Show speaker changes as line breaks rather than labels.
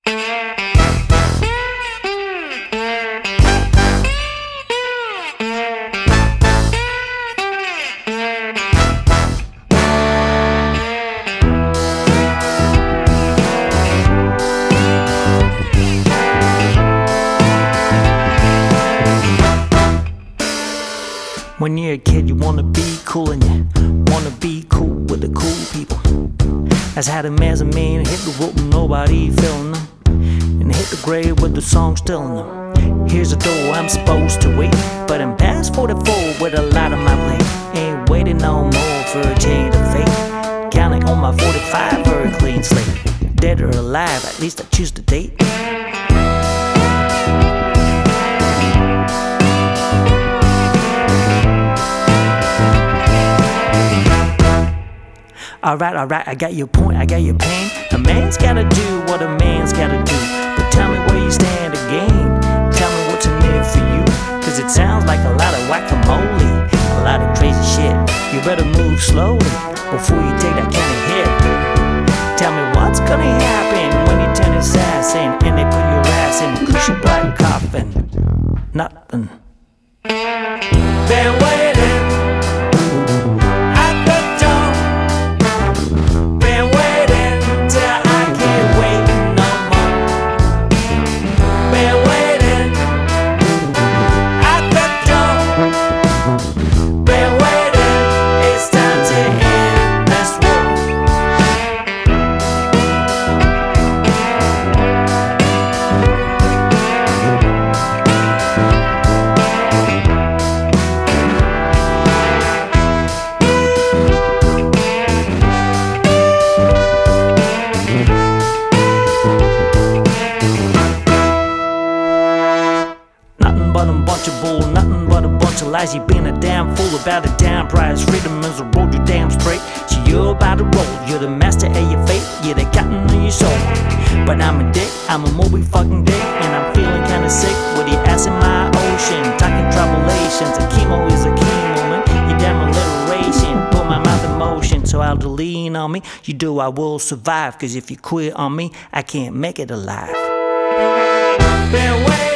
When you're a kid, you wanna be cool, and you wanna be cool with the cool people. That's how the mezzanine hit the rope, nobody feeling them, and hit the grave with the song still in them. Here's the door, I'm supposed to wait, but I'm past 44 with a lot on my plate. Ain't waiting no more for a change of fate. Counting on my 45 for a clean slate. Dead or alive, at least I choose to date. Alright, I got your point, I got your pain. A man's gotta do what a man's gotta do. But tell me where you stand again. Tell me what's in it for you. Cause it sounds like a lot of whack-a-mole, a lot of crazy shit. You better move slowly before you take that kind of hit. Tell me what's gonna happen when you turn assassin and they put your ass in a cushy black coffin. Nothing.
Been waiting at the door. Been waiting till I can't wait no more. Been waiting at the door. Been waiting, it's time to end this war.
Nothing but a bunch of bull, nothing but a bunch of lies. You been a damn fool about a damn prize. Freedom is a road you damn straight. So you're about to roll, you're the master of your fate. You're the captain of your soul. But I'm a dick, I'm a Moby fucking dick, and I'm feeling kinda sick with your ass in my ocean. Talking troubles, a chemo is a key moment. You damn alliteration, put my mouth in motion. So I'll lean on me, you do I will survive. Cause if you quit on me, I can't make it alive.
Been waiting.